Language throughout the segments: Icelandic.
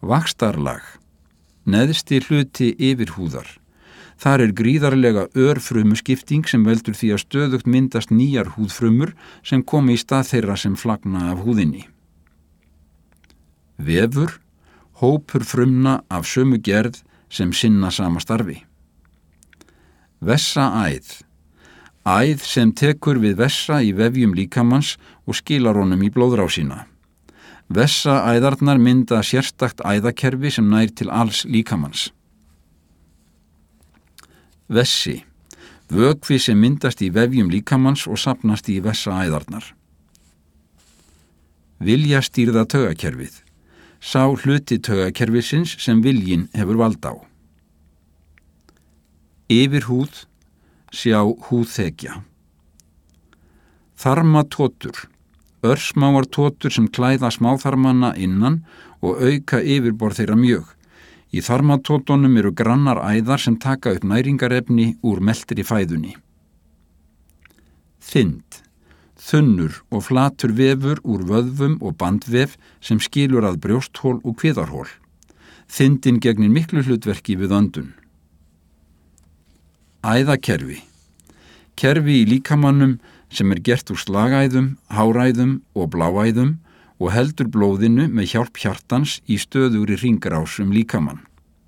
Vaxtarlag, neðsti hluti yfirhúðar. Þar gríðarlega örfrumuskipting sem veldur því að stöðugt myndast nýjar húðfrumur sem komi í stað þeirra sem flagna af húðinni. Vefur, hópur frumna af sömu gerð sem sinna sama starfi. Vessaæð, æð sem tekur við vessa í vefjum líkamans og skilar honum í blóðrásina. Vessaæðarnar mynda sérstakt æðakerfi sem nær til alls líkamans. Vessi, vökvi sem myndast í vefjum líkamans og safnast í vessaæðarnar. Viljastýrða taugakerfið, sá hluti taugakerfisins sem viljinn hefur vald á. Yfirhúð, sjá húðþekja. Þarmatótur, örsmáar tótur sem klæða smáþarmana innan og auka yfirborð þeirra mjög. Í þarmatótunum grannar æðar sem taka upp næringarefni úr meltri fæðunni. Þynd, þunnur og flatur vefur úr vöðvum og bandvef sem skilur að brjósthól og kviðarhól. Þyndin gegnir miklu hlutverki við öndun. Æðakerfi, kerfi í líkamannum sem gert úr slagæðum, háræðum og bláæðum og heldur blóðinu með hjálp hjartans í stöðugri hringrás líkamann.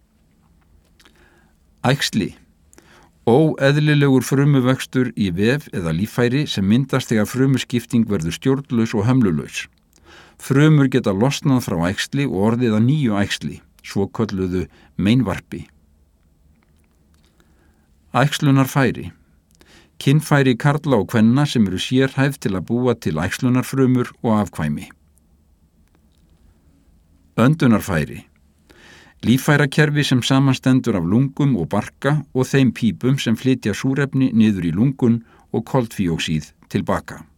Æxli, óeðlilegur frumuvöxtur í vef eða líffæri sem myndast þegar frumuskipting verður stjórnlaus og hömlulaus. Frumur geta losnað frá æxli og orðið að nýju æxli, svokölluðu meinvarpi. Æxlunarfæri, kynfæri karla og kvenna sem sérhæfð til að búa til æxlunarfrumur og afkvæmi. Öndunarfæri, líffærakerfi sem samanstendur af lungum og barka og þeim pípum sem flytja súrefni niður í lungun og koltvíoxíð tilbaka.